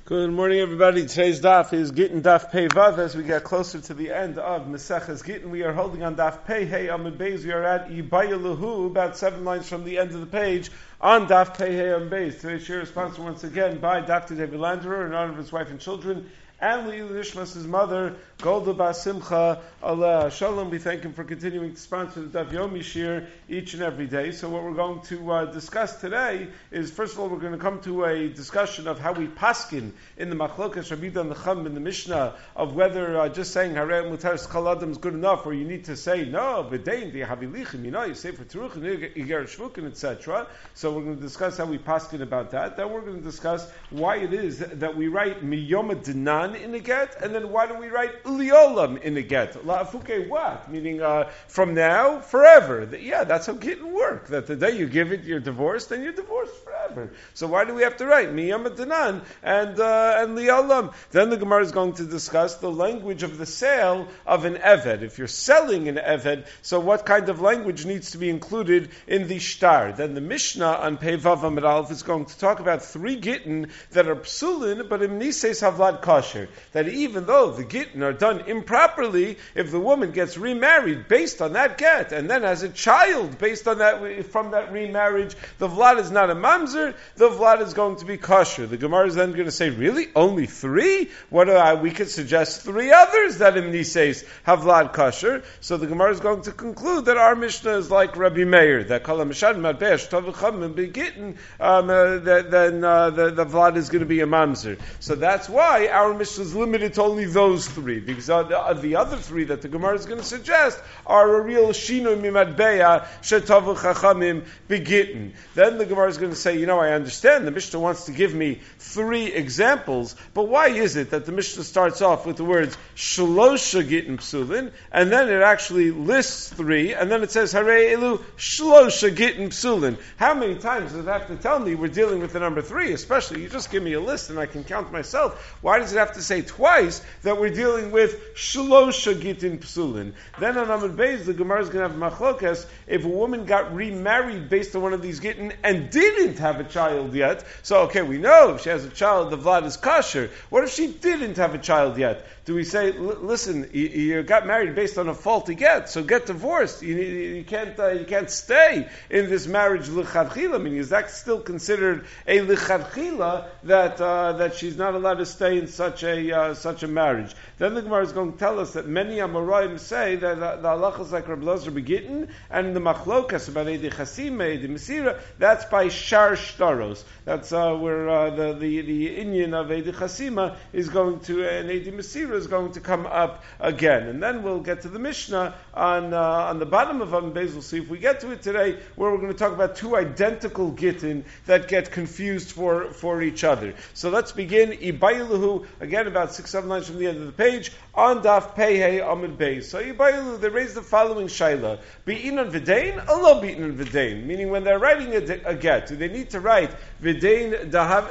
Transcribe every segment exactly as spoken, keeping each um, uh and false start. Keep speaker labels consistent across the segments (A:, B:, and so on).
A: Good morning, everybody. Today's daf is Gittin Daf Pei Vav. As we get closer to the end of Maseches Gittin, we are holding on Daf Pei Hey Amud Beis. We are at Ibaya Lahu, about seven lines from the end of the page, on Daf Pei Hey Amud Beis. Today's share is sponsored once again by Doctor David Landerer in honor of his wife and children, and Leil Nishmas, his mother, Golda Bas Simcha Aleh Shalom. We thank him for continuing to sponsor the Daf Yomi Shir each and every day. So what we're going to uh, discuss today is, first of all, we're going to come to a discussion of how we paskin in the Machlokas Rabbi Yehuda and the Chum in the Mishnah, of whether uh, just saying Harei Mutar Schal Adam is good enough, or you need to say no, V'dein V'yahavilichim, you know, you say for Teruch and Iger Shvukin, et cetera. So we're going to discuss how we paskin about that. Then we're going to discuss why it is that we write Miyoma Dinan in a get, and then why do we write Uliolam in a get? La'afuke what? Meaning uh, from now, forever. The, yeah, that's how getting work. That the day you give it, you're divorced, then you're divorced forever. So why do we have to write Miyama Dinan and uh, and Liolam? Then the Gemara is going to discuss the language of the sale of an Eved. If you're selling an Eved, so what kind of language needs to be included in the shtar? Then the Mishnah on Pei Vav Amud Aleph is going to talk about three gittin that are psulin, but im nises havlad kosher. That even though the gittin are done improperly, if the woman gets remarried based on that get, and then has a child based on that, from that remarriage, the vlad is not a mamzer, the vlad is going to be kosher. The Gemara is then going to say, really? Only three? What are, we could suggest three others that im nises have vlad kosher. So the Gemara is going to conclude that our Mishnah is like Rabbi Meir, that kol hamashad madbesh tavacham begittin, um, uh, then uh, the, the vlad is going to be a mamzer. So that's why our Mishnah is limited to only those three, because uh, the, uh, the other three that the Gemara is going to suggest are a real shinu mimadbeya shetavu chachamim begittin. Then the Gemara is going to say, you know, I understand the Mishnah wants to give me three examples, but why is it that the Mishnah starts off with the words shlosha gittin psulin, and then it actually lists three, and then it says harei elu shlosha gittin psulin? How many times does it have to tell me we're dealing with the number three? Especially, you just give me a list and I can count myself. Why does it have to say twice that we're dealing with shlosha gittin psulin? Then on Amud Beis, the Gemara is going to have machlokas if a woman got remarried based on one of these gittin and didn't have a child yet. So, okay, we know if she has a child, the vlad is kosher. What if she didn't have a child yet? Do we say, listen, you, you got married based on a faulty get, so get divorced. You, you can't uh, you can't stay in this marriage l'chadchila. Meaning, is that still considered a l'chadchila that uh, that she's not allowed to stay in such a uh, such a marriage? Then the Gemara is going to tell us that many Amoraim say that the, the halachas like Rabbi Lozer begittin, and the machlokas about Eidei Chasima, Eidei Mesira, that's by shar shtaros. That's uh, where uh, the the the inyan of Eidei Chasima is going to, and Eidei Mesira is going to come up again. And then we'll get to the Mishnah on uh, on the bottom of Amud Beis. We'll see if we get to it today, where we're going to talk about two identical gittin that get confused for, for each other. So let's begin. Ibayiluhu, again about six, seven lines from the end of the page, on Daf Pei Hey Amud Beis. So Ibayiluhu, they raise the following shaila: Be'inan v'dein, alo be'inan v'dein. Meaning, when they're writing a, a get, do they need to write v'dein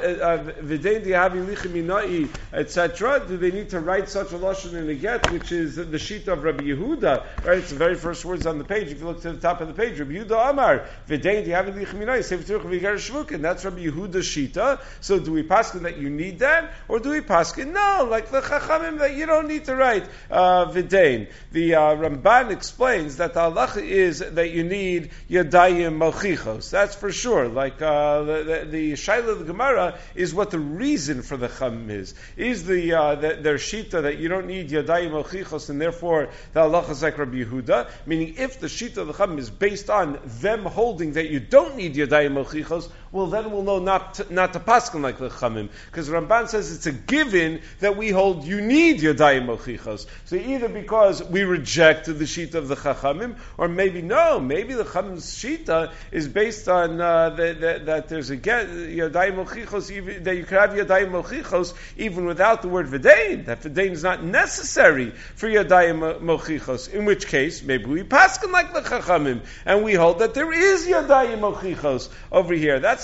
A: v'dein dihavi lichiminai, et cetera? Do they need to write such a lashon in a get, which is the shita of Rabbi Yehuda? Right, it's the very first words on the page. If you look to the top of the page, Rabbi Yehuda Amar v'dein dihavi lichiminai sefer teruch v'yigar shvukin. That's Rabbi Yehuda's shita. So do we paskin that you need that, or do we paskin no, like the chachamim, that you don't need to write uh, v'dein? The uh, Ramban explains that the halacha is that you need yadayim malchichos. That's for sure. Like uh, the, the, the shaila of the Gemara is what the reason for the chum is. Is the, uh, the their shita that you don't need yadayim malchichos, and therefore the halacha is like Rabbi Yehuda? Meaning, if the shita of the chum is based on them holding that you don't need yadayim malchichos, well, then we'll know not to, not to paskin like the chamim, because Ramban says it's a given that we hold you need yadayim malchichos. So either because we reject the shita of the chachamim, or maybe no, maybe the chamim's shita is based on uh, the, the, that there's a get yadayim malchichos, even, that you can have yadayim malchichos even without the word v'dein. That v'dein is not necessary for yadayim malchichos. In which case, maybe we paskin like the chachamim, and we hold that there is yadayim malchichos over here. That's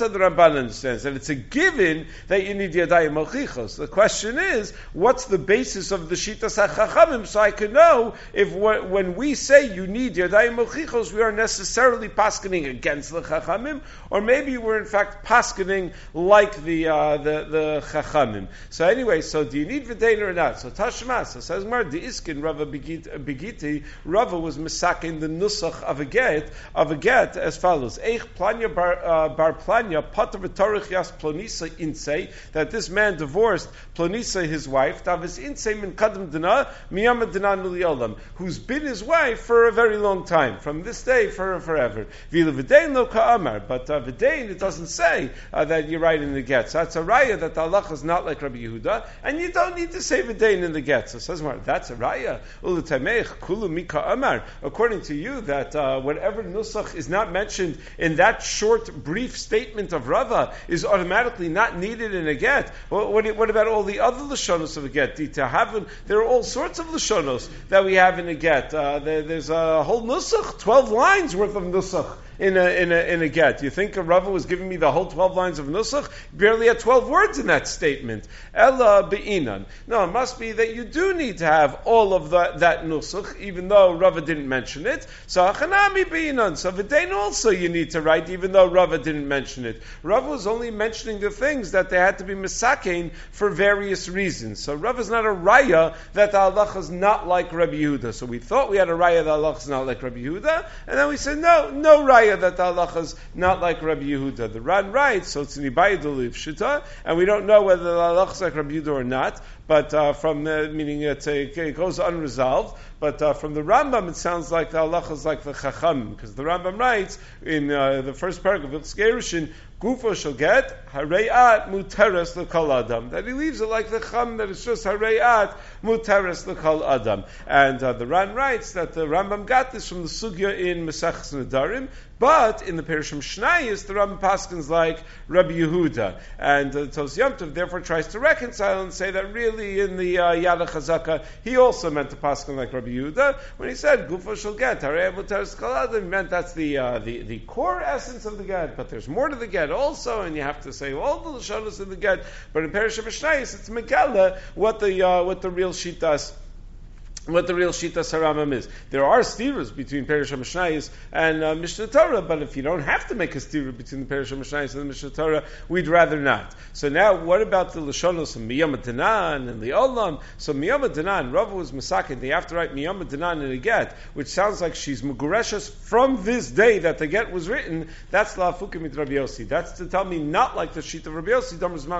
A: how the Ramban understands that it's a given that you need Yadayim Mochichos. The question is, what's the basis of the Shitas HaChachamim, so I can know if when we say you need Yadayim Mochichos, we are necessarily paskening against the Chachamim, or maybe we're in fact paskening like the uh, the, the Chachamim. So anyway, so do you need V'dein or not? So Tashma, so says Mar, the Iskin Rava Begiti, Rava was misaking the nusach of a get, of a get as follows. Eich planya bar, uh, bar planya, pater v'torich yas plonisa insei, that this man divorced Plonisa, his wife, Tavis insei min kadam dina, miyama dina nuliolam, who's been his wife for a very long time, from this day for forever. V'ila v'dein lo ka'amar, but uh, v'dein, it doesn't say uh, that you're right in the get. So that's a raya that the halacha is not like Rabbi Yehuda, and you don't need to say v'dein in the get. So says Mar, that's a raya. Ulatamech kulu mika amar. According to you, that uh, whatever nusach is not mentioned in that short, brief statement of Rava is automatically not needed in a get. Well, what, what about all the other lashonos of a get? There are all sorts of lashonos that we have in a get. Uh, there, there's a whole nusach, twelve lines worth of nusach in a in a in a get. You think Rava was giving me the whole twelve lines of nusach? Barely had twelve words in that statement. Ella be'inan. No, it must be that you do need to have all of the, that nusach, even though Rava didn't mention it. So achanami be'inan. So v'dein also you need to write, even though Rava didn't mention it. Rava was only mentioning the things that they had to be misakein for various reasons. So Rava is not a raya that the halacha is not like Rabbi Yehuda. So we thought we had a raya that the halacha is not like Rabbi Yehuda, and then we said no, no raya that the halacha is not like Rabbi Yehuda. The Ran writes, so it's an ibayadul shita, and we don't know whether the halacha is like Rabbi Yehuda or not, but uh, from the, meaning it's a, it goes unresolved, but uh, from the Rambam it sounds like the halacha is like the Chacham, because the Rambam writes in uh, the first paragraph of Skerushin, Gufo shall get harayat muteres l'kol adam. That he leaves it like the chum, that it's just harayat muteres l'kol adam. And uh, the Ran writes that the Rambam got this from the sugya in Mesachs Nedarim, but in the Perishim Shnayis, the Rambam paskins like Rabbi Yehuda. And uh, Tos Yom Tov therefore tries to reconcile and say that really in the uh, Yad HaChazaka, he also meant to paskin like Rabbi Yehuda. When he said, Gufo shall get harayat muteres l'kol adam, he meant that's the, uh, the, the core essence of the get, but there's more to the get also, and you have to say all the lashonos in the get. But in Perishim Shnayis, it's Megala what the uh, what the real shitas. What the real Shitas Haramam is. There are stiras between Perishim Shnayis and uh, Mishnah Torah, but if you don't have to make a stira between the Perishim Shnayis and the Mishnah Torah, we'd rather not. So now, what about the Lashonos of Miyam Danan and the Olam? So Miyam Danan, Rava was Masakin, they have to write Miyam Danan in a get, which sounds like she's Mugureshes from this day that the get was written. That's La Afukim mit Rabbi Yossi. That's to tell me not like the Shita of Rabbi Yossi,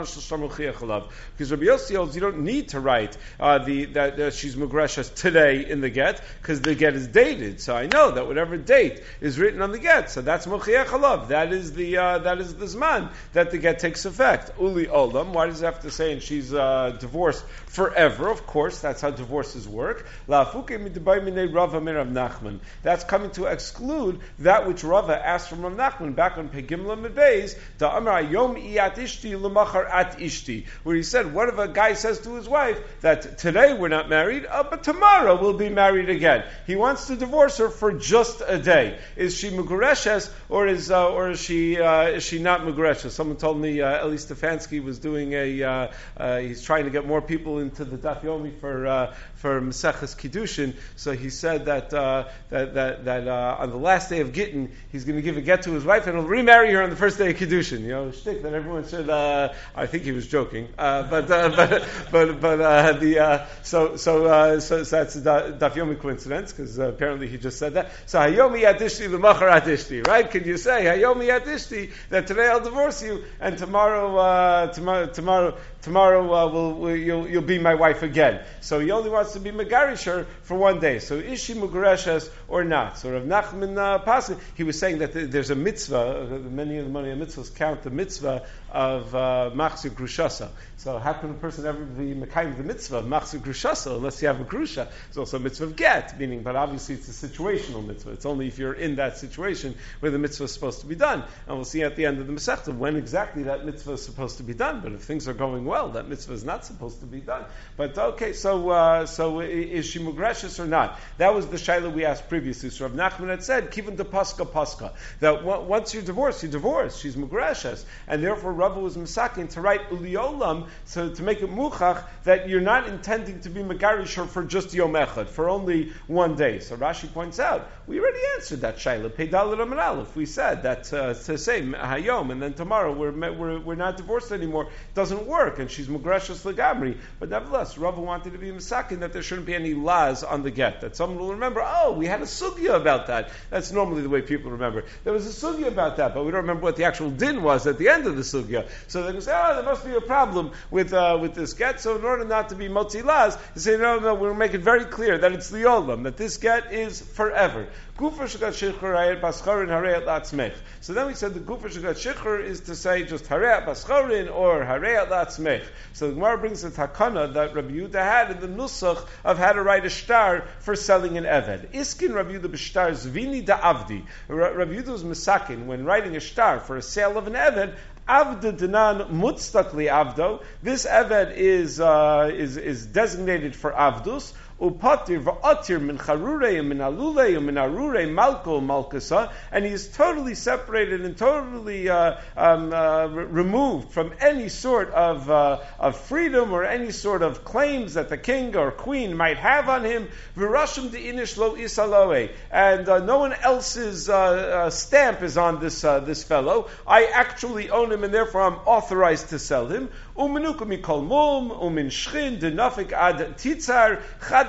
A: because Rabbi Yossi holds you don't need to write uh, the that uh, she's Mugureshes today in the get, because the get is dated. So I know that whatever date is written on the get, so that's mochiach alav. That is the uh, that is the zman that the get takes effect. Uli olam. Why does it have to say and she's uh, divorced forever? Of course, that's how divorces work. La'afuke midabai minei Rava min Rav Nachman. That's coming to exclude that which Rava asked from Rav Nachman back on Pegimla Medbeis. Da amar yom iyat ishti lemachar at ishti, where he said, what if a guy says to his wife that today we're not married, uh, but tomorrow we'll be married again. He wants to divorce her for just a day. Is she Mugureshes or is uh, or is she uh, is she not Mugureshes? Someone told me uh, Eli Stefanski was doing a uh, uh, he's trying to get more people into the Daf Yomi for uh, for Maseches Kiddushin. So he said that uh, that that, that uh, on the last day of Gittin he's going to give a get to his wife and he'll remarry her on the first day of Kiddushin. You know, shtick that everyone should. Uh, I think he was joking, uh, but uh, but but but uh, the uh, so so uh, so, so that's a Daf Yomi coincidence, because uh, apparently he just said that. So Hayomi Adishti L'machar Adishti, right? Can you say Hayomi Adishti that today I'll divorce you and tomorrow uh, tomorrow tomorrow tomorrow uh, we'll, we'll, you'll you'll be my wife again? So he only wants to be Megarish her for one day. So is she Mugureshes or not? So Rav Nachman uh, Pasuk, he was saying that there's a mitzvah. Uh, many of the money mitzvahs count the mitzvah of uh, Machzir Grushasa. So how can a person ever be Mekayim the mitzvah of Machzir Grushasa unless you have a Grusha? It's also a mitzvah of get, meaning, but obviously it's a situational mitzvah. It's only if you're in that situation where the mitzvah is supposed to be done. And we'll see at the end of the Masechta when exactly that mitzvah is supposed to be done. But if things are going well, well. That mitzvah is not supposed to be done. But okay, so uh, so is she mugreshes or not? That was the shayla we asked previously. So Rav Nachman had said, "Kivan de paska paska," that once you're divorced, you're divorced. She's mugreshes, and therefore Rava was misakin to write uliolam, so to make it muchach that you're not intending to be megarish her for just yom echad, for only one day. So Rashi points out, we already answered that shayla. Peidal Amar Aleph. We said that uh, to say hayom and then tomorrow we're, we're we're not divorced anymore doesn't work, and she's mugreshes legamri. But nevertheless, Rava wanted to be misakin that there shouldn't be any laws on the get. That someone will remember. Oh, we had a sugya about that. That's normally the way people remember. There was a sugya about that, but we don't remember what the actual din was at the end of the sugya. So they can say, oh, there must be a problem with uh, with this get. So in order not to be motzi laz, they say, no, no, we'll make it very clear that it's liolam, that this get is forever. Gufa shagat shichur hayet bascharin hareyat latzmech. So then we said the gufa shagat shichur is to say just hareyat bascharin or hareyat latzmech. So the Gemara brings the takana that Rabbi Yehuda had in the nusach of how to write a shtar for selling an eved. Iskin Rabbi Yehuda b'shtar zvini da avdi. Rabbi Yehuda was misakin when writing a shtar for a sale of an eved. Avda dinan mutstakli avdo. This eved is uh, is is designated for avdus. Upatir va'atir min charurei min alulei min arurei malko malkasa, and he is totally separated and totally uh, um, uh, re- removed from any sort of uh, of freedom or any sort of claims that the king or queen might have on him. V'rashim de'inish lo isaloe, and uh, no one else's uh, uh, stamp is on this uh, this fellow. I actually own him, and therefore I'm authorized to sell him. Umenuka mikol mum umin shchin denafik ad titzar chad.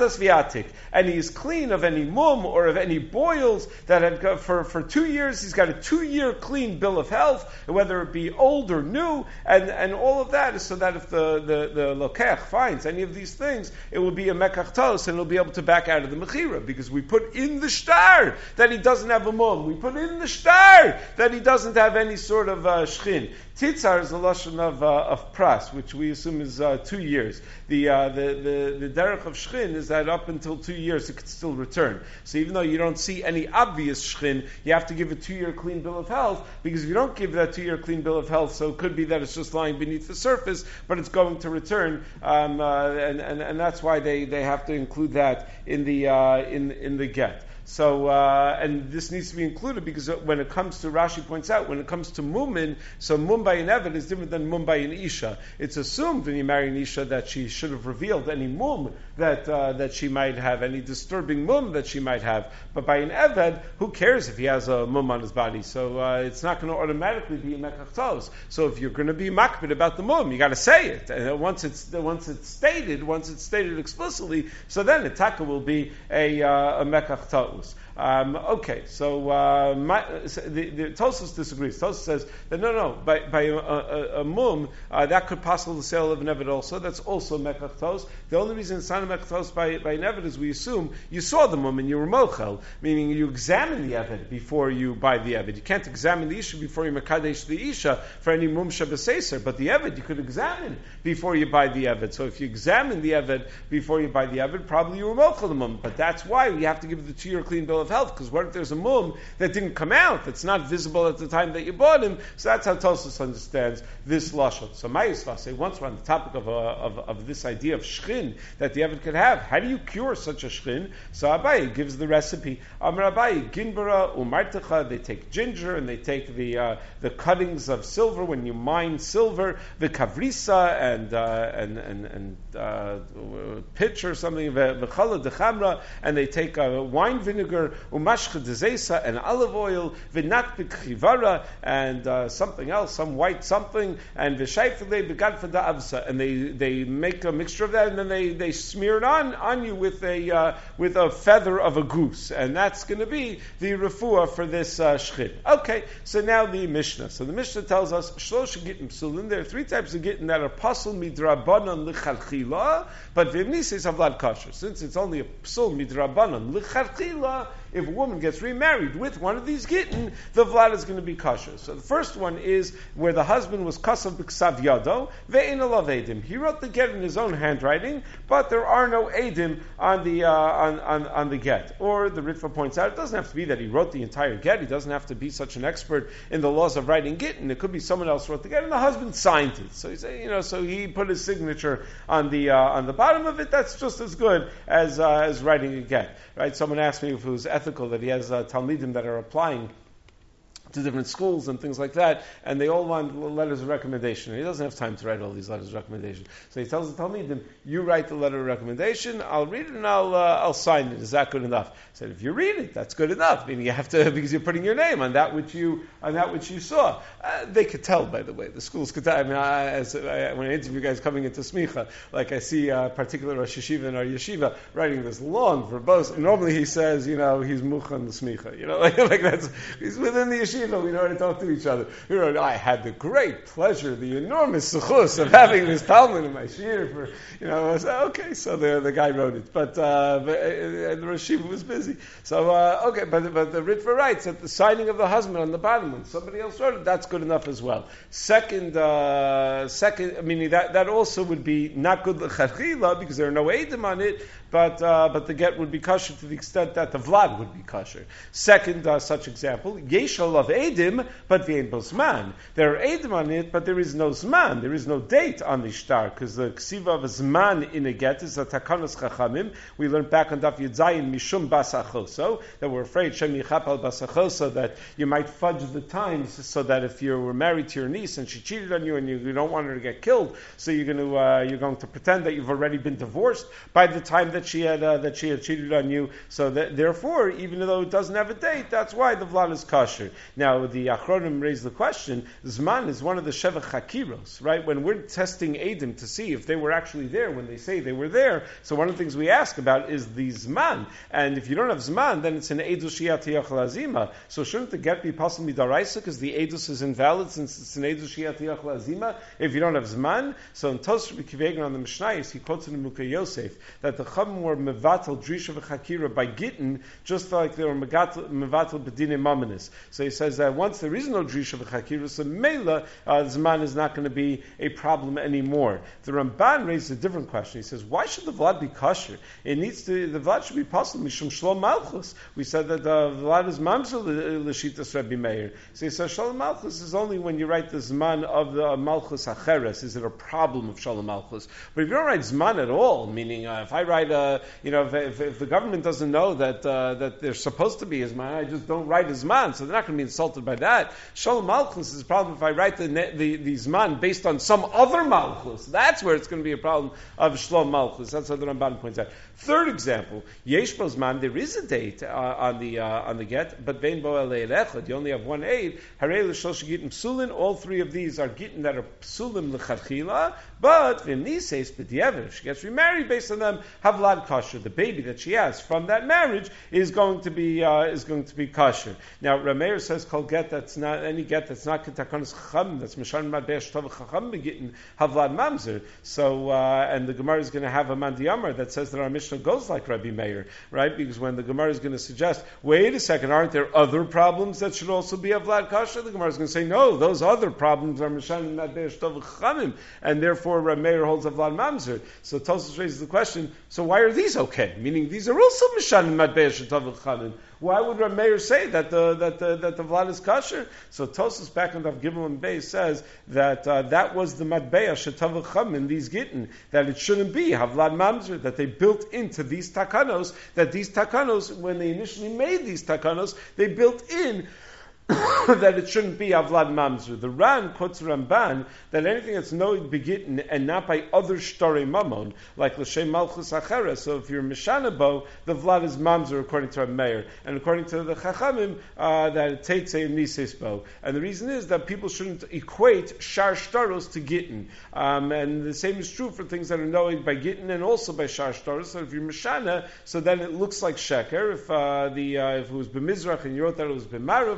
A: And he is clean of any mum or of any boils that had got for, for two years. He's got a two-year clean bill of health, whether it be old or new, and, and all of that is so that if the, the, the lokech finds any of these things, it will be a mekach tos, and he'll be able to back out of the mechira, because we put in the shtar that he doesn't have a mum. We put in the shtar that he doesn't have any sort of uh, shchin. Titzar is a lashon of uh, of pras, which we assume is uh, two years. The, uh, the the the derech of shchin is that up until two years it could still return. So even though you don't see any obvious shchin, you have to give a two-year clean bill of health, because if you don't give that two-year clean bill of health, so it could be that it's just lying beneath the surface, but it's going to return, um, uh, and, and and that's why they, they have to include that in the uh, in in the get. So, uh, and this needs to be included because when it comes to, Rashi points out, when it comes to mumin, so mumbai and eved is different than mumbai and isha. It's assumed when you marry an isha that she should have revealed any mum that uh, that she might have, any disturbing mum that she might have. But by an eved, who cares if he has a mum on his body? So uh, it's not going to automatically be a mekach tos. So if you're going to be makbid about the mum, you got to say it. And once it's once it's stated, once it's stated explicitly, so then the taka will be a uh, a mekach tos. Um, okay, so, uh, my, so the, the Tosfos disagrees. Tosfos says that no, no, by, by a, a, a mum, uh, that could possible the sale of an eved also. That's also mekach tos. The only reason it's not a mekach tos by, by an eved is we assume you saw the mum and you were mochel, meaning you examine the eved before you buy the eved. You can't examine the isha before you mekadesh the isha for any mum shabaseser, but the eved you could examine before you buy the eved. So if you examine the eved before you buy the eved, probably you were mochel the mum. But that's why we have to give the two-year clean bill of health, because what if there's a mum that didn't come out, that's not visible at the time that you bought him? So that's how Tosfos understands this lashon. So Mayisva say, once we're on the topic of, uh, of of this idea of shchin that the eved could have, how do you cure such a shchin? So Abaye gives the recipe. Amar Abaye ginbara umartecha. They take ginger and they take the uh, the cuttings of silver when you mine silver, the kavrisa and uh, and and and uh, pitch or something, the challah de chamra, and they take uh, wine vinegar, umashcha dezesa, and olive oil, v'nat b'chivara, and uh, something else, some white something, and v'shayfele b'gadfa da'avsa, and they, they make a mixture of that, and then they, they smear it on, on you with a uh, with a feather of a goose, and that's going to be the refuah for this uh, shchit. Okay, so now the Mishnah. So the Mishnah tells us shlosh gittin psulin. There are three types of gittin that are pasul midrabanan lichalchila, but v'imnisis avlad kasher. Since it's only a psul midrabanan lichalchila, if a woman gets remarried with one of these gittin, the vlad is going to be kosher. So the first one is where the husband was kasav b'ksav yado, ve'in alav edim. He wrote the get in his own handwriting, but there are no edim on the uh, on, on on the get. Or the Ritva points out, it doesn't have to be that he wrote the entire get. He doesn't have to be such an expert in the laws of writing gittin. It could be someone else wrote the get, and the husband signed it. So he said, you know, so he put his signature on the uh, on the bottom of it. That's just as good as uh, as writing a get, right? Someone asked me if it was ethical that he has uh, talmidim that are applying to different schools and things like that, and they all want letters of recommendation. And he doesn't have time to write all these letters of recommendation. So he tells the Talmidim, you write the letter of recommendation, I'll read it and I'll uh, I'll sign it. Is that good enough? I said, if you read it, that's good enough. Meaning you have to, because you're putting your name on that which you on that which you saw. Uh, they could tell, by the way. The schools could tell. I mean, I, as, I, when I interview guys coming into smicha, like I see a particular Rosh Yeshiva in our yeshiva writing this long verbose. And normally he says, you know, he's muchan the smicha. You know, like, like that's, he's within the yeshiva. We know how to talk to each other. You know, I had the great pleasure, the enormous suchus of having this Talmud in my shir for, you know, I said, okay, so the the guy wrote it. But, uh, but and the Rosh Yeshiva was busy. So, uh, okay, but, but the Ritva writes that the signing of the husband on the bottom, when somebody else wrote it, that's good enough as well. Second, uh, second, meaning that, that also would be not good l'chadchila, because there are no edim on it, but uh, but the get would be kosher to the extent that the vlad would be kosher. Second uh, such example, yeshal of edim, but v'ein bo zman. There are edim on it, but there is no zman. There is no date on the shtar, because the ksiva of a zman in a get is a takanos chachamim. We learned back on Daf Yud Zayin mishum basachoso, that we're afraid shem yichap al basachoso, that you might fudge the times so that if you were married to your niece and she cheated on you and you, you don't want her to get killed, so you're going to uh, you're going to pretend that you've already been divorced by the time that she had uh, that she had cheated on you. So that, therefore, even though it doesn't have a date, that's why the vlad is kosher. Now the Achronim raised the question: Zman is one of the sheva chakiros, right? When we're testing edim to see if they were actually there when they say they were there. So one of the things we ask about is the zman, and if you don't have zman, then it's an edus shiat yachal azima. So shouldn't the get be possibly daraisa because the edus is invalid since it's an edus shiat yachal azima if you don't have zman? So in Tosfos B'Kivegan on the Mishnayos, he quotes in Mukha Yosef that the Chum were mevatel drisha v'chakira by gittin, just like they were mevatel b'dinei mamanis. So he says that once there is no drisha v'chakira, so mela uh, zman is not going to be a problem anymore. The Ramban raised a different question. He says, why should the vlad be kosher? It needs to, the vlad should be possible mishum shlom malchus. We said that the vlad is mamzer l'shitas Rabbi Meir. So he says shalom malchus is only when you write the zman of the malchus acheres. Is it a problem of shalom malchus? But if you don't write zman at all, meaning uh, if I write, uh, you know, if, if, if the government doesn't know that uh, that they're supposed to be a zman, I just don't write a zman, so they're not going to be insulted by that. Shalom malchus is a problem if I write the the, the zman based on some other malchus. That's where it's going to be a problem of shalom malchus. That's what the Ramban points out. Third example, yesh bo zman, there is a date uh, on the uh, on the get, but vein bo elei echad, you only have one aid. Harei l'shlosh gittin psulin. All three of these are gittin that are psulim l'chadchila, but v'niseis b'di'ever, if she gets remarried based on them, havlad kosher. The baby that she has from that marriage is going to be uh, is going to be kosher. Now Rameir says kol get that's not any get that's not ketakonis chacham, that's mishan madbesh tov chacham begittin havlad mamzer. So uh, and the Gemara is going to have a mandiyamar that says that our Mishnah goes like Rabbi Meir, right? Because when the Gemara is going to suggest, wait a second, aren't there other problems that should also be havlad kosher? The Gemara is going to say, no, those other problems are mishan madbesh tov chachamim, and therefore Rabbi Meir holds havlad mamzer. So Tosfos raises the question: so why are these okay? Meaning these are also mishan madbesh tov chachamim. Why would Rabbi Meir say that the that the that the vlad is kosher? So Tosfos back on Daf Gimel and Beis says that uh, that was the madbeya shetav chachamim in these gittin, that it shouldn't be havlad mamzer, that they built into these takanos, that these takanos, when they initially made these takanos, they built in that it shouldn't be avlad mamzer. The Ran quotes Ramban that anything that's noed begitten and not by other shtare mamon, like l'shem malchus acheres. So if you're mishanabo, the vlad is mamzer according to Rabbi Meir, and according to the chachamim uh, that teitze and nises bo. And the reason is that people shouldn't equate shar shtaros to gittin, um, and the same is true for things that are noed by gittin and also by shar shtaros. So if you're mishana, so then it looks like sheker. If uh, the uh, if it was b'mizrach and you wrote that it was b'marav or something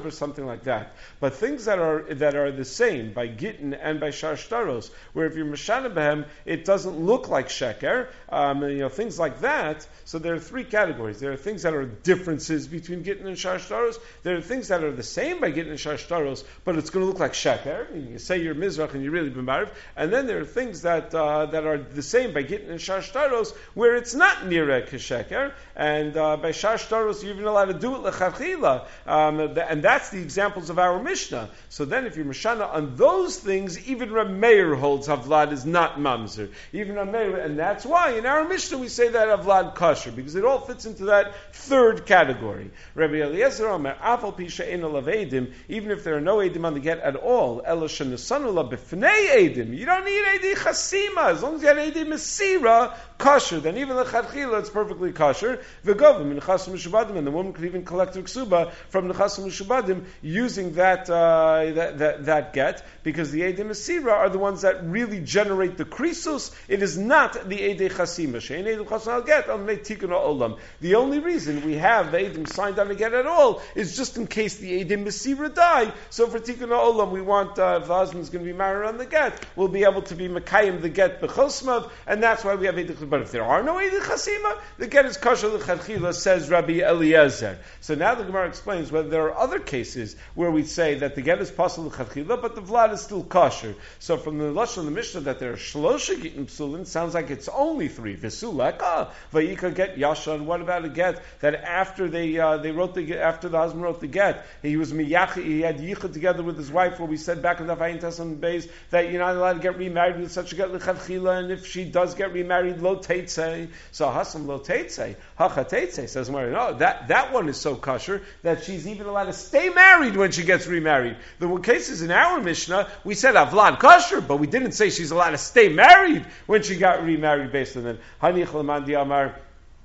A: something like that. But things that are that are the same by gittin and by sharshtaros, where if you're mashana behem, it doesn't look like sheker, um, you know, things like that. So there are three categories. There are things that are differences between gittin and sharshtaros. There are things that are the same by gittin and sharshtaros, but it's going to look like sheker. You say you're mizrach and you're really b'marav. And then there are things that uh, that are the same by gittin and sharshtaros, where it's not nireh kesheker, and uh, by sharshtaros you're even allowed to do it lechatchila, um, and that's the examples of our Mishnah. So then, if you're mashana on those things, even Reb Meir holds havlad is not mamzer. Even Reb Meir, and that's why in our Mishnah we say that havlad kosher, because it all fits into that third category. Rabbi Eliezer Omer, afal pisha ein olav edim, even if there are no edim on the get at all, ela shenasanu la b'fnei edim. You don't need edi chasima as long as you had edi mesira kosher. Then even the chadchila it's perfectly kosher. V'govim in chasim mishubadim, and the woman could even collect her ksuba from the chasim mishubadim using that, uh, that that that get, because the edi mesira are the ones that really generate the krisus. It is not the edi chasima. Shein edi chasim al get al mei tikkun olam. The only reason we have the edim signed on a get at all is just in case the edi mesira die. So for tikkun olam, we want uh, if the husband's going to be married on the get, we'll be able to be mekayim the get b'chosmav, and that's why we have edi. But if there are no edi chasima, the get is kosher l'chadchila, says Rabbi Eliezer. So now the Gemara explains whether there are other cases where we say that the get is possible l'chadchila, but the vlad is still kosher. So from the lashon of the Mishnah that there are shlosha gittin psulin, sounds like it's only three. V'suleka vayika get yashan. What about a get that after they uh, they wrote the after the husband wrote the get, he was miyach, he had yichud together with his wife, where we said back in the Vayin Tesam Beis that you're not allowed to get remarried with such a get l'chadchila, and if she does get remarried, lo teitzei. So hasam lo teitzei, hacha teitzei, says Mary. No, that that one is so kosher that she's even allowed to stay married when she gets remarried. The cases in our Mishnah, we said avlad kosher, but we didn't say she's allowed to stay married when she got remarried based on that. Hanich l'man di'amar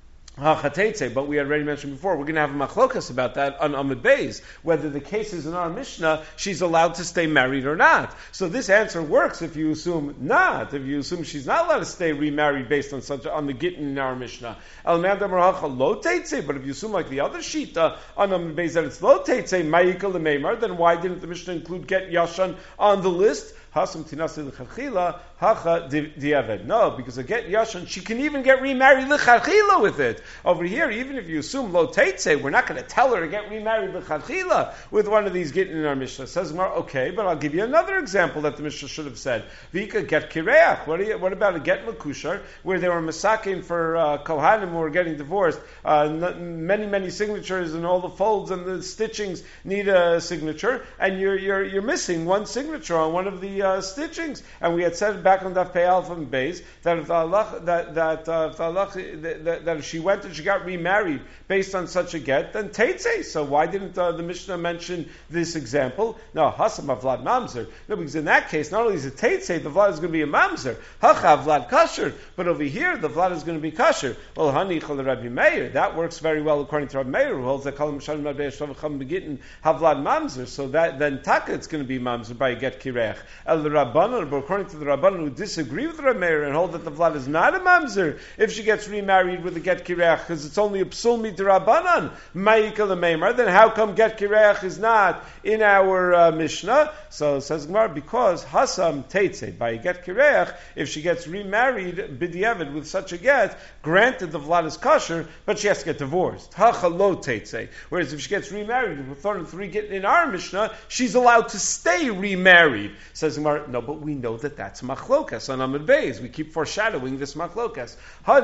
A: but we had already mentioned before, we're going to have a machlokas about that on Amud Beis, whether the cases in our Mishnah, she's allowed to stay married or not. So this answer works if you assume not, if you assume she's not allowed to stay remarried based on such on the gittin in our Mishnah. But if you assume like the other shita on Amud Beis that it's lo teitzei ma'ikal lemeimar, then why didn't the Mishnah include get yashan on the list? Hasam tinasi l'chadchila, hacha di'aved. No, because a get yashan, she can even get remarried l'chadchila with it. Over here, even if you assume lo teitzei, we're not going to tell her to get remarried l'chadchila with one of these gittin in our Mishnah. Says Gemara, okay, but I'll give you another example that the Mishnah should have said. Vika get kireach. What, you, what about a get makushar, where they were masakin for uh, kohanim who were getting divorced? Uh, n- many, many signatures, and all the folds and the stitchings need a signature, and you're you're you're missing one signature on one of the Uh, stitchings, and we had said back on Daf Pei Alpha and Beis that if Allah, that that uh, if Allah, that, that, that if she went and she got remarried based on such a get, then teitzei. So why didn't uh, the Mishnah mention this example? No, hasam avlad mamzer. No, because in that case, not only is it teitzei, the vlad is going to be a mamzer. Hacha avlad kasher. But over here, the vlad is going to be kasher. Well, hani chol Rabbi Meir. That works very well according to Rabbi Meir, who holds that kalam mishalim rabbi yishav cham begitin havlad mamzer. So that then taka it's going to be mamzer by a get kirech. The Rabbanan, but according to the Rabbanan who disagree with Rabbi Meir and hold that the vlad is not a mamzer if she gets remarried with a get kireach, because it's only a psulmi to Rabbanan, ma'ikal lemeimar, then how come get kireach is not in our uh, Mishnah? So it says Gemara, because hasam teitzei, by a get kireach, if she gets remarried b'diavad with such a get, granted the vlad is kosher, but she has to get divorced. Hacha lo teitzei. Whereas if she gets remarried with thorn and three get in our Mishnah, she's allowed to stay remarried. Says Gemara, no, but we know that that's machlokas on Amud Beis. We keep foreshadowing this machlokas.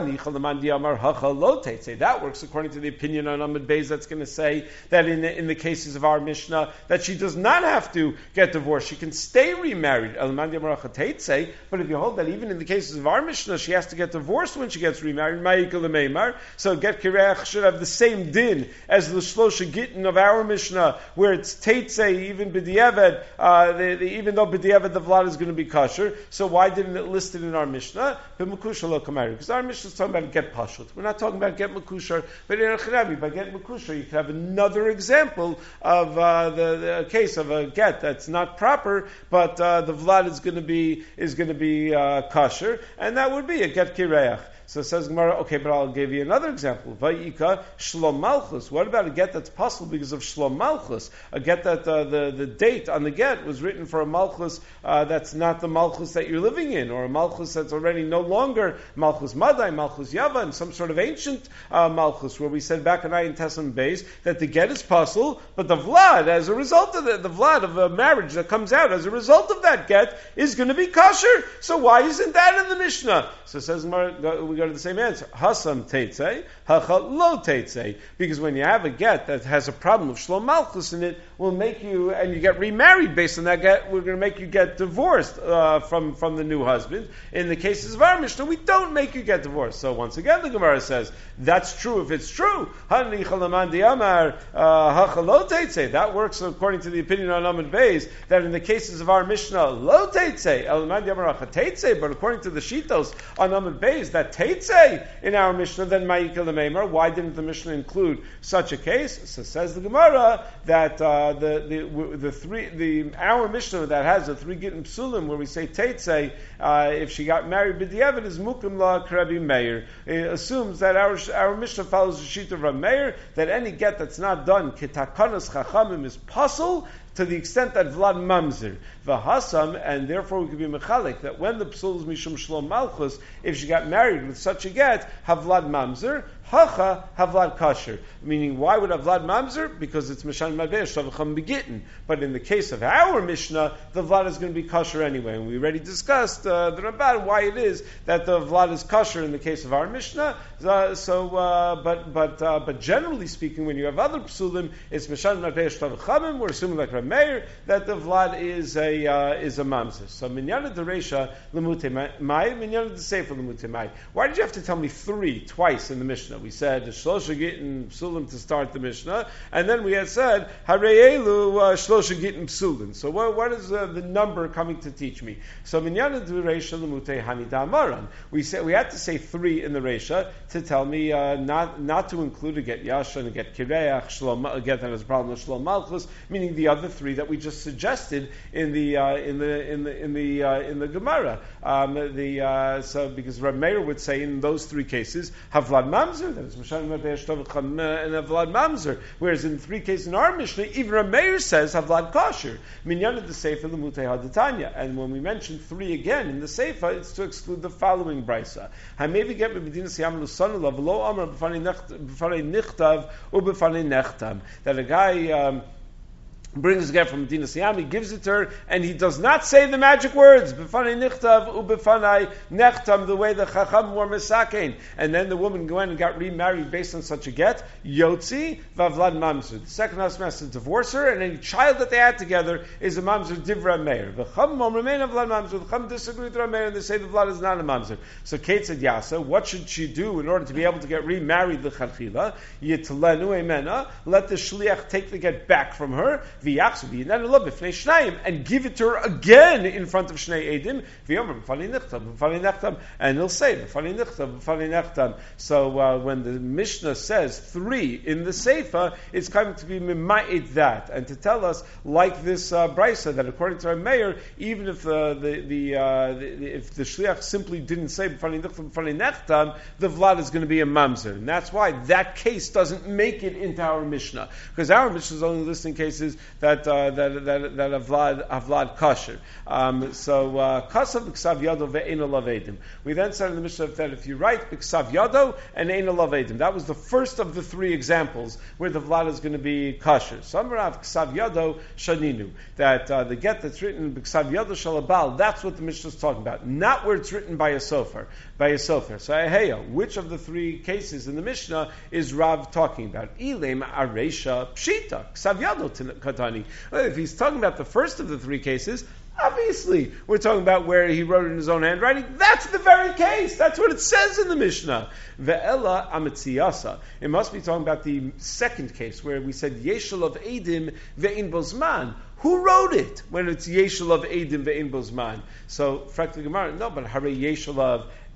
A: That works according to the opinion on Amud Beis that's going to say that in the, in the cases of our Mishnah that she does not have to get divorced. She can stay remarried. But if you hold that even in the cases of our Mishnah she has to get divorced when she gets remarried, so get kireach should have the same din as the shlosha gittin of our Mishnah, where it's teitzei even b'diavad, uh, the, the, even though b'diavad the vlad is going to be kosher. So why didn't it list it in our Mishnah? Because our Mishnah is talking about get pashut. We're not talking about get makushar, but in Chirabi, by get makushar, you could have another example of uh, the, the case of a get that's not proper, but uh, the vlad is going to be is going to be uh, kosher, and that would be be a get kireach. So it says Gemara, okay, but I'll give you another example. Vayika Shlom Malchus. What about a get that's possible because of Shlom Malchus? A get that uh, the, the date on the get was written for a Malchus uh, that's not the Malchus that you're living in, or a Malchus that's already no longer Malchus Madai, Malchus Yavan, some sort of ancient uh, Malchus, where we said back in Ayin Tesam Beis that the get is possible, but the Vlad, as a result of the, the Vlad of a marriage that comes out as a result of that get, is going to be kosher. So why isn't that in the Mishnah? So it says Gemara, we go to the same answer. Hasam teitzei, hacha lo teitzei. Because when you have a get that has a problem of Shlom Malchus in it, will make you, and you get remarried based on that get, we're going to make you get divorced uh, from, from the new husband. In the cases of our Mishnah, we don't make you get divorced. So once again, the Gemara says, that's true if it's true. Hani chalaman diamar, hacha lo teitzei. That works according to the opinion on Amud Beis, that in the cases of our Mishnah, lo teitzei, elaman diamar hacha teitzei, but according to the Shitos on Amud Beis, that teitzei in our Mishnah, then ma'ika l'meimar. Why didn't the Mishnah include such a case? So says the Gemara that uh, the the the three the our Mishnah that has the three gittin psulim where we say teitzei, uh, if she got married b'diavad is mukim la k'Rebbi Meir. It assumes that our our Mishnah follows the sheet of Rabbi Meir that any get that's not done ketakanas chachamim is pasul, to the extent that Vlad Mamzer, Vahasam, and therefore we could be mechalik, that when the psul is Mishum Shlom Malchus, if she got married with such a get, Havlad Mamzer, Hacha, Havlad Kasher. Meaning, why would Havlad Mamzer? Because it's Mishan Mabeh, Shavacham Begitten. But in the case of our Mishnah, the Vlad is going to be Kasher anyway. And we already discussed uh, the Ramban, why it is that the Vlad is Kasher in the case of our Mishnah. Uh, so, uh, but but uh, but generally speaking, when you have other psulim, it's Mishan Mabeh, Shavachamim, we're assuming like Meir, that the Vlad is a uh, is a mamzer. So minyana dereisha lemute mai, minyana desefer lemute mai. Why did you have to tell me three twice in the Mishnah? We said shlosha gittin psulim to start the Mishnah, and then we had said hareyelu shlosha gittin psulim. So what, what is uh, the number coming to teach me? So minyana dereisha lemute hanida amaran. We said we had to say three in the reisha to tell me uh, not not to include a get yasha and a get kireach, shlom a get that has a problem with shlom malchus, meaning the other three that we just suggested in the uh, in the in the in the uh, in the Gemara. Um, the uh, so because Reb Meir would say in those three cases Havlad Mamzer, that is Mishan and Havlad Mamzer. Whereas in three cases in our Mishnah, even Reb Meir says Havlad Kasher. Minyan of the Seifa Lemutei Hadatanya. And when we mention three again in the Seifa, it's to exclude the following brisa. Hamevi get Medina Siyam Lusanula V'lo Amar B'fanei Nichtav U'B'fanei Nechtam. That a guy. Um, brings a get from Medina Siyam, he gives it to her, and he does not say the magic words, B'fanei nichtav u'b'fanei nechtam, the way the Chacham were misakein. And then the woman went and got remarried based on such a get, Yotzi v'avlad mamzer. The second husband has to divorce her, and any child that they had together is a mamzer divra meir. The Chacham remain a vlad mamzer. The Chacham disagree with Rav Meir, and they say the vlad is not a mamzer. So Kate said, Yasa, what should she do in order to be able to get remarried the Chachila? Yitlenu emena, let the shliach take the get back from her, and give it to her again in front of Shnei Edim, and he'll say, so uh, when the Mishnah says three in the Seifa, it's coming to be mima'it that, and to tell us, like this uh, brisa, that according to our mayor, even if uh, the, the, uh, the if the Shliach simply didn't say the Vlad is going to be a mamzer, and that's why that case doesn't make it into our Mishnah, because our Mishnah is only listing cases that uh, that that that avlad avlad kasher. Um, so kasav b'ksav yado ve'ena lavedim. We then said in the Mishnah that if you write b'ksav yado and ena lavedim, that was the first of the three examples where the vlad is going to be kasher. Samarav ksav yado shaninu, that uh, the get that's written b'ksav yado shalabal, that's what the Mishnah is talking about, not where it's written by a sofer, by a sofer. So hey, which of the three cases in the Mishnah is Rav talking about? Ilem aresha pshita ksav yado katani. Well, if he's talking about the first of the three cases, obviously we're talking about where he wrote it in his own handwriting. That's the very case. That's what it says in the Mishnah. Ve'ela ametziyasa. It must be talking about the second case where we said yeshel of edim ve'in bozman. Who wrote it when it's yeshel of edim ve'in bozman? So, frankly, Gemara, no, but hare yeshel of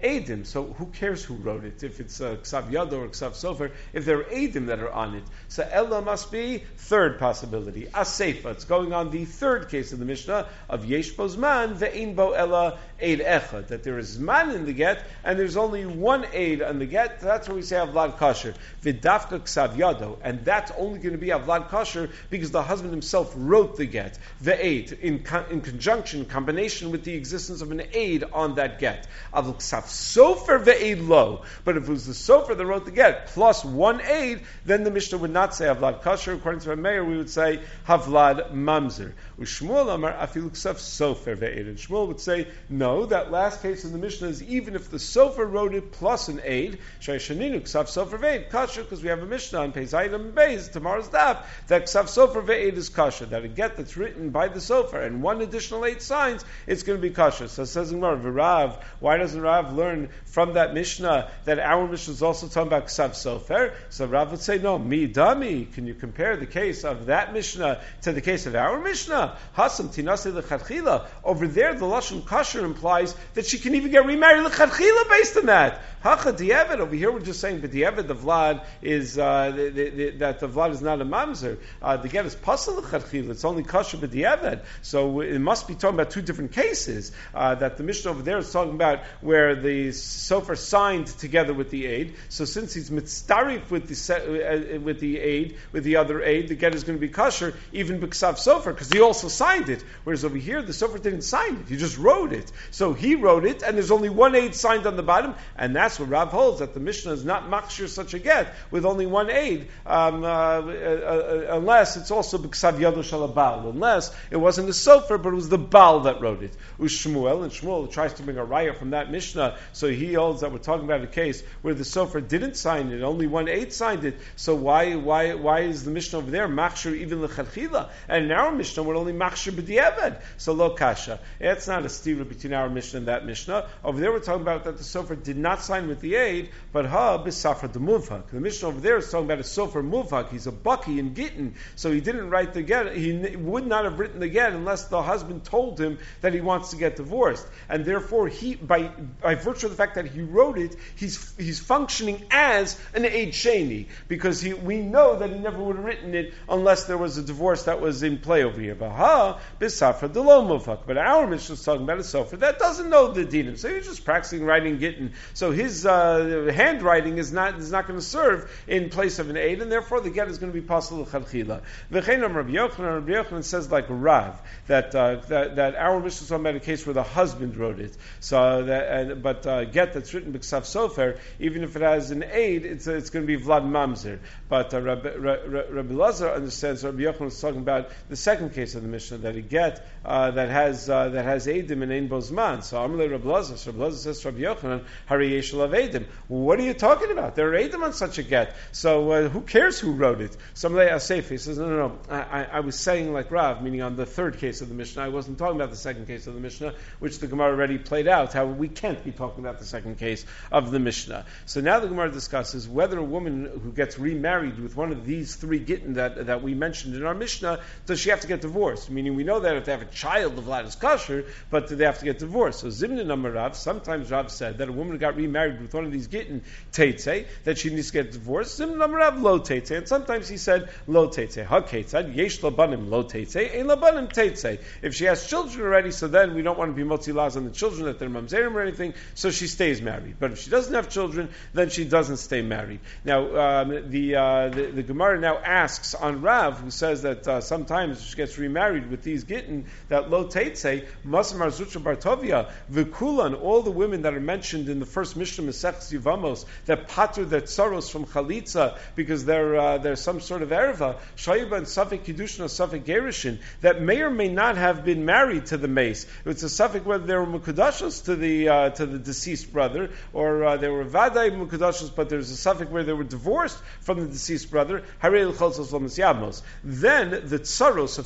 A: Eidim. So who cares who wrote it? If it's uh, Ksav Yado or Ksav Sofer, if there are Eidim that are on it. So Ella must be third possibility. Aseifa. It's going on the third case of the Mishnah of Yesh Bo Zman ve'ein bo Ella Eid Echad. That there is Zman in the get and there's only one Eid on the get. That's where we say Avlad Kasher. V'dafka Ksav Yado. And that's only going to be Avlad Kasher because the husband himself wrote the get. The Eid. In, con- in conjunction, combination with the existence of an Eid on that get. Avl Ksav Sofer ve'eid lo. But if it was the Sofer that wrote the get plus one Eid, then the Mishnah would not say Havlad Kasher. According to Meir, we would say Havlad Mamzer. Shmuel Amar Afilu Ksav Sofer ve'eid. And Shmuel would say, no, that last case in the Mishnah is even if the Sofer wrote it plus an Eid, Shayashaninu Ksav Sofer ve'eid Kasher, because we have a Mishnah on Pei Zayim and Beis, tomorrow's daf, that Ksav Sofer ve'eid is Kasher, that a get that's written by the Sofer and one additional eight signs, it's going to be Kasher. So it says in Gemara, Rav, why doesn't Rav learn from that Mishnah that our Mishnah is also talking about Ksav Sofer? So Rav would say, no, mi dami. Can you compare the case of that Mishnah to the case of our Mishnah? Hasam tinase lechatchila. Over there, the lashon kasher implies that she can even get remarried lechatchila based on that. Hacha di'evet. Over here, we're just saying, but di'evet the vlad is uh, the, the, the, that the vlad is not a mamzer. Uh, the get is pasal lechatchila. It's only kasher b'di'evet. So it must be talking about two different cases. Uh, that the Mishnah over there is talking about where the sofer signed together with the aid. So since he's mitzdarif with the uh, with the aid, with the other aid, the get is going to be kasher even b'ksav sofer because he also signed it. Whereas over here, the sofer didn't sign it; he just wrote it. So he wrote it, and there's only one aid signed on the bottom, and that's what Rav holds, that the Mishnah is not makshir such a get with only one aid, um, uh, uh, uh, unless it's also b'ksav yado shalabal, unless it wasn't the sofer, but it was the Baal that wrote it. Ushmuel, and Shmuel tries to bring a raya from that Mishnah, so he holds that we're talking about a case where the sofer didn't sign it, only one aid signed it. So why why why is the Mishnah over there makshir even lechatchila, and in our Mishnah we're only makshir b'di'evad? So lo kasha. It's not a stira between our Mishnah and that Mishnah. Over there we're talking about that the sofer did not sign with the aid, but ha b'safra de muvhak. The Mishnah over there is talking about a sofer muvhak. He's a bucky in Gittin, so he didn't write the get. He n- would not have written the get unless the husband told him that he wants to get divorced, and therefore he, by by virtue of the fact that he wrote it, he's he's functioning as an aid sheni because he we know that he never would have written it unless there was a divorce that was in play over here. But ha b'safra de lo muvhak. But our Mishnah is talking about a sofer that doesn't know the dinim, so he's just practicing writing Gittin. So his uh, handwriting is not is not going to serve in place of an aid, and therefore the get is going to be pasul l'chadchila. V'chein Rabbi Yochanan, Rabbi Yochanan says like Rav that uh, that that our Mishnah is talking about a case where the husband wrote it. So that, uh, but uh, get that's written b'ksav sofer, even if it has an aid, it's uh, it's going to be vlad mamzer. But uh, Rabbi, Rabbi Lazar understands Rabbi Yochanan is talking about the second case of the Mishnah, that a get uh, that has uh, that has eidim and ein bozman. So Amalei Rabbi Lazar, so Rabbi Lazar says to Rabbi Yochanan, Hari yeshel av eidim. What are you talking about? There are eidim on such a get. So uh, who cares who wrote it? Amalei Asef, he says, no, no, no. I, I, I was saying like Rav, meaning on the third case of the Mishnah. I wasn't talking about the second case of the Mishnah, which the Gemara already played out. How we can't be talking about the second case of the Mishnah. So now the Gemara discusses whether a woman who gets remarried with one of these three gittin that that we mentioned in our Mishnah, does she have to get divorced? Meaning we know that if they have a child, the vlad is kosher, but they have to get divorced. So Zimna Amar Rav, sometimes Rav said that a woman who got remarried with one of these gittin teitze, that she needs to get divorced. Zimna Amar Rav lo teitze, and sometimes he said lo teitze. Ha ketzad yesh labanim lo teitze, ein labanim teitze. If she has children already, so then we don't want to be motzi las on the children that they're mamzerim or anything, so she stays married. But if she doesn't have children, then she doesn't stay married. Now um, the, uh, the the Gemara now asks on Rav, who says that uh, sometimes she gets remarried with these gittin, that lo teitze masmar zutra bartovia v'kulan, all the women that are mentioned in the first Mishnah Masechus Yevamos that patur their tsaros from chalitza because they're uh, they're some sort of erva shayiba and safek kiddushin or safek gerushin that may or may not have been married to the mace. It's a safek whether they were mukadashos to the uh, to the deceased brother or uh, they were vaday mukadashos, but there's a safek where they were divorced from the deceased brother. Then the tsaros of such women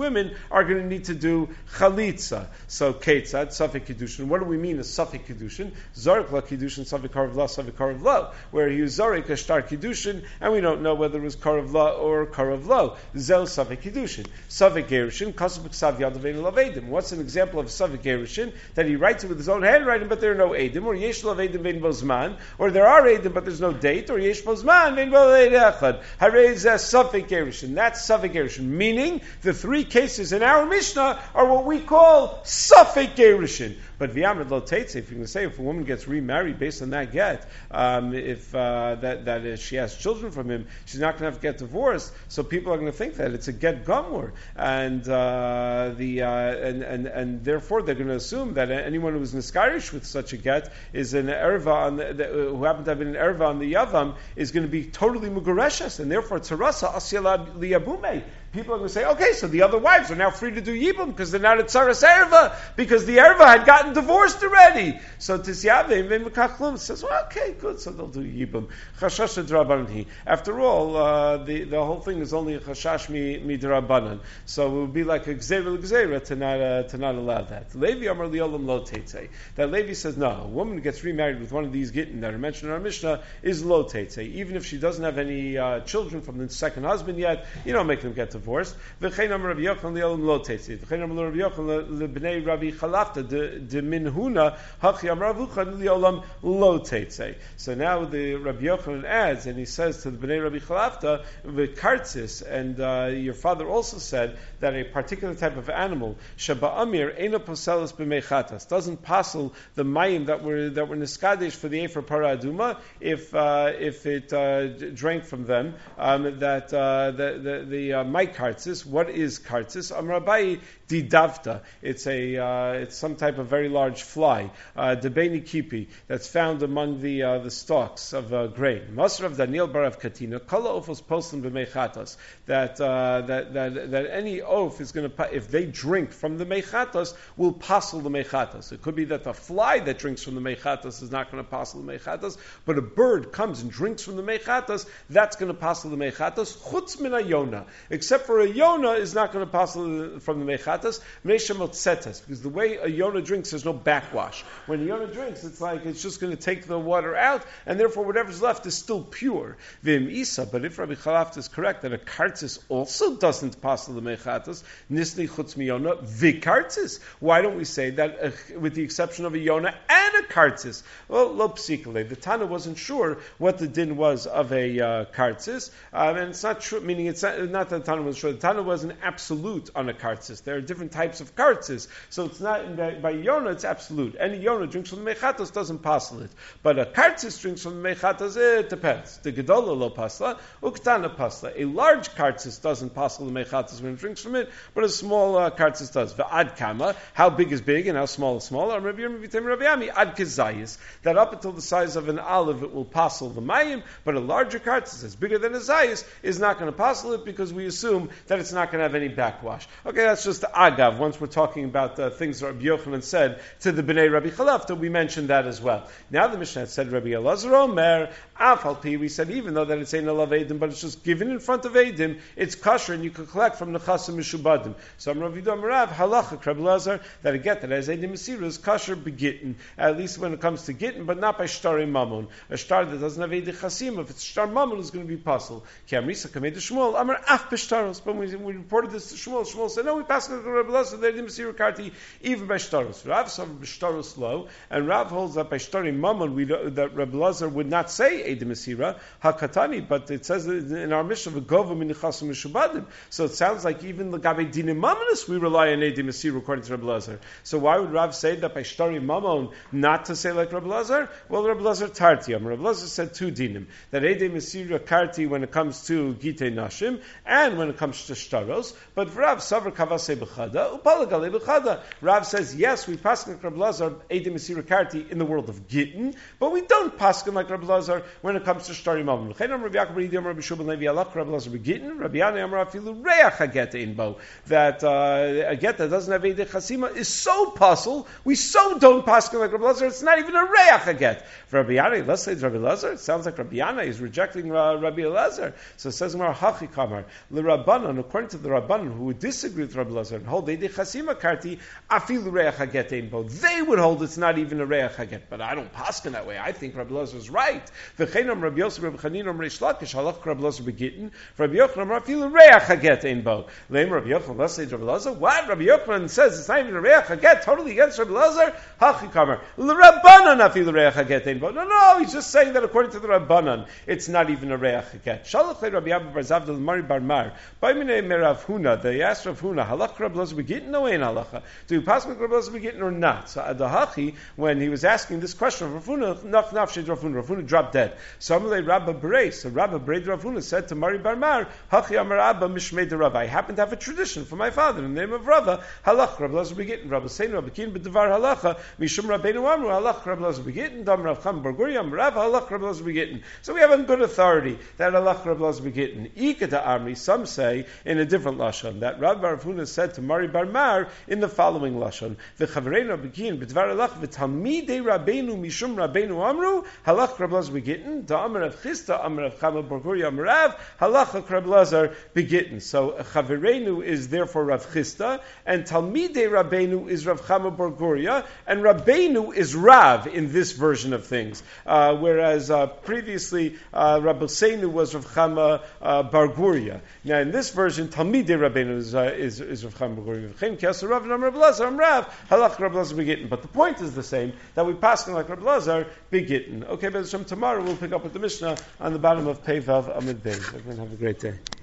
A: women are going to need to do chalitza. So ketzad, safek kiddushin. What do we mean a safek kiddushin? Zarek la kiddushin, safek karav la, safek karav lo. Where he was zarek a shtar kiddushin, and we don't know whether it was karav la or karav lo. Zel safek kiddushin. Safek gerushin, kasub ksav yad avein lavedim. What's an example of safek gerushin? That he writes it with his own handwriting, but there are no edim, or yesh lavedim vein bozman, or there are edim, but there's no date, or yesh bozman vein bozman echad. Harei zeh safek gerushin. That's safek gerushin. Meaning, the three cases in our Mishnah are what we call safek gerushin. But v'yamrid lo teitze, if you're going to say if a woman gets remarried based on that get, um, if uh, that that is, she has children from him, she's not going to have to get divorced. So people are going to think that it's a get gamur, and uh, the uh, and, and and therefore they're going to assume that anyone who is niskarish with such a get is an erva on the, the, who happened to have been an erva on the yavam is going to be totally mugareshes, and therefore tzarasa asyala liyabume. People are going to say, okay, so the other wives are now free to do yibum because they're not a tzaras erva, because the erva had gotten divorced already. So Tisyavim Mekachlum says, well, okay, good, so they'll do yibum. Chashash drabanan. After all, uh, the the whole thing is only a chashash mi drabanan. So it would be like a gzeira gzeira to not uh, to not allow that. Levi Amar Liolam Lo Teitze. That Levi says, no, a woman who gets remarried with one of these gittin that are mentioned in our Mishnah is Lo Teitze. Even if she doesn't have any uh, children from the second husband yet, you don't make them get divorced. V'chein Amar Rabbi Yochanan Liolam Lo Teitze. V'chein Amar Rabbi Yochanan lebnei Rabbi Chalafta de minhuna hachi Amar Avuchan Liolam Lo Teitze. So now the Rabbi Yochanan adds, and he says to the bnei Rabbi Chalafta v'kartzis, and uh, your father also said that a particular type of animal sheba amir ena poselis b'meichatas doesn't passel the mayim that were that were niskadesh for the efer para aduma if uh, if it uh, drank from them. Um, that uh, the the, the uh, my kartzis. What is kartzis? Amar Abaye didavta. It's a uh, it's some type of very large fly, uh, debeni kipi, that's found among the uh, the stalks of uh, grain. Masrav Daniel Barav Katina kala ofos poslim b'meichatas. That uh, that that that any oaf is going to, if they drink from the meichatas, will passel the meichatas. It could be that the fly that drinks from the meichatas is not going to passel the meichatas, but a bird comes and drinks from the meichatas, that's going to passel the meichatas. Chutz min ayona, except for a yona is not going to passel from the meichatas. Meisha motzetes, because the way a yona drinks, there's no backwash. When a yona drinks, it's like it's just going to take the water out, and therefore whatever's left is still pure. Vim isa, but if Rabbi Chalafta is correct that a kartzis also doesn't passel the meichatas, nisni chutz miyona vikartzis. Why don't we say that uh, with the exception of a yona and a kartzis? Well, lo psikale. The Tana wasn't sure what the din was of a uh, kartzis, um, and it's not true. Meaning, it's not, not that the Tana was sure. The Tana wasn't absolute on a kartzis. There are different types of kartzis, so it's not by yona. It's absolute. Any yona drinks from the meichatas doesn't passel it, but a kartzis drinks from the meichatas. It depends. The gedola lo pasla, uktana pasla. A large kartzis doesn't passel the meichatas when it drinks from it, but a small uh, kartzis does. V'ad kama, how big is big and how small is small? Ad kezayis, that up until the size of an olive it will passel the mayim, but a larger kartzis that's bigger than a zayis is not going to passel it because we assume that it's not going to have any backwash. Okay, that's just the agav. Once we're talking about uh, things that Rabbi Yochanan said to the bnei Rabbi Chalafta, we mentioned that as well. Now the Mishnah said Rabbi Elazar Omer Afal Pi. We said even though that it's ain't a love edim, but it's just given in front of edim, it's kosher and you can collect from nechasim mishubadim. So I'm Rabbi Domarav halacha Rabbi Elazar that a get that as edim mesiru is kosher begitten, at least when it comes to gitten, but not by shtari mamon. A star that doesn't have edim chasim, if it's star mamon, is going to be puzzle. Ki amrisa kamed Shmuel Amar af b'shtaros. But when we reported this to Shmuel, Shmuel said no, we pass it to Rabbi Elazar that edim mesiru karti even by shtaros. Rav saw b'shtaros low, and Rav holds that by shtari mamon we that Rabbi Elazar would not say edim mesira hakatani, but it says in our Mishnah v'gova min nechasim mishubadim. So it sounds like even the gabe dinim mamonis we rely on edim mesira according to Rabbi Elazar. So why would Rav say that by shtari mamon not to say like Rabbi Elazar? Well, Rabbi Elazar tartiam. Rabbi Elazar said two dinim, that edim mesira karti when it comes to gitei nashim and when it comes to shtaros. But Rav savar kavasei b'chad b'chada, upalag alei b'chada. Rav says, yes, we paskin like Rabbi Lazar, Edim Mesira Karti, in the world of Gittin, but we don't paskin like Rabbi Lazar when it comes to Shtarim Avim. L'chein Rabbi Yaakov B'Ridi Rabbi Shubin Levi Alach Rabbi Lazar b'Gittin, Rabbi Yana Amar Afilu Reach HaGet in Bo, that uh, a get that doesn't have Eidei Chasima is so puzzle, we so don't paskin like Rabbi Lazar, it's not even a Reach HaGet. For Rabbi Yana, let's say it's Rabbi Lazar, it sounds like Rabbi Yana is rejecting uh, Rabbi Elazar. So it says Mar Hachi Kamar, the Rabbanan, according to the Rabbanan who would disagree with Rabbi Lazar and hold Eidei Chasima Karti, Afilu Reach HaGet in Bo. They would hold it's not even a Reach HaGet, but I don't paskin that way. I think Rabbi Lazar is right. V'cheinam Rabbi Yosef, Rabbi Chaninam, Reish Lakish, halach Rabbi Lazar begitten. Rabbi Yochanan, Afilu Reach HaGet in Bo. Leim Rabbi Yochanan, let's say Rabbi Lazar. What? Rabbi Yochanan says it's not even a Reach HaGet, totally against Rabbi Lazar. Hachi Kamar, L'Rabbanan Afilu Reach HaGet in Bo. No, no, he's just saying that according to the Rabbanan, it's not even a Reach HaGet. Shalach Le Rabbi Abba Bar Zavda L'Mari Bar Mar. By Minei Merav Huna, they asked Rav Huna, halach Rabbi Lazar begitten? No, ain't halacha. Do you pass with Rabbi Lazar begitten or not? So the Hachi, when he was asking this question of Rav Huna, Naf Nafshed Rav Huna, Rav Huna dropped dead. So Amalei Rabba Berei, so Rabba Berei Rav Huna said to Mari Bar Mar, Hachi Amar Abba Mishmei de Rabba. I happen to have a tradition for my father in the name of Rava. Halach Rabbi Lazar begitten. Rabbi Sein Rabbi Kin b'Devar Halacha Mishum Rabbeinu Amru Halach Rabbi Lazar begitten. Dam Rav Cham Bar Guryam Rav Halach Rabbi Lazar begitten. So we have a good authority that Halach Rabbi Lazar begitten. Ika da Amri. Some say in a different lashon that Rabbi Rav Huna said to Mari Bar Mar in the following lashon: V'chavereinu Rabbi Kin b'Devar Halach v'Talmidei Rabbeinu Mishum Rabbeinu Amru Halach Rabbi Lazar begitten. Da Amar Rav Chisda Amar Rav Cham Bar Guryam Rav Halach Rabbi Lazar begitten. So Chavereinu is therefore Rav Chisda, and Talmidei Rabbeinu is Rav Chama Bar Guria, and Rabbeinu is Rav in this version of things. Uh, whereas uh, previously uh, Rabbi Seinu was Rav Chama uh, Bar Guria. Now in this version, Talmidei Rabbeinu is, uh, is, is Rav Chama Bar Guria. V'chein Kesar Rav and Amar Rav Lazar, Am Rav, Halach Rabbi Lazar begitten. But the point is the same, that we pass like Rabbi Lazar begitten. Okay, but from tomorrow we'll pick up with the Mishnah on the bottom of Pei Vav Amid Beis. Everyone have a great day.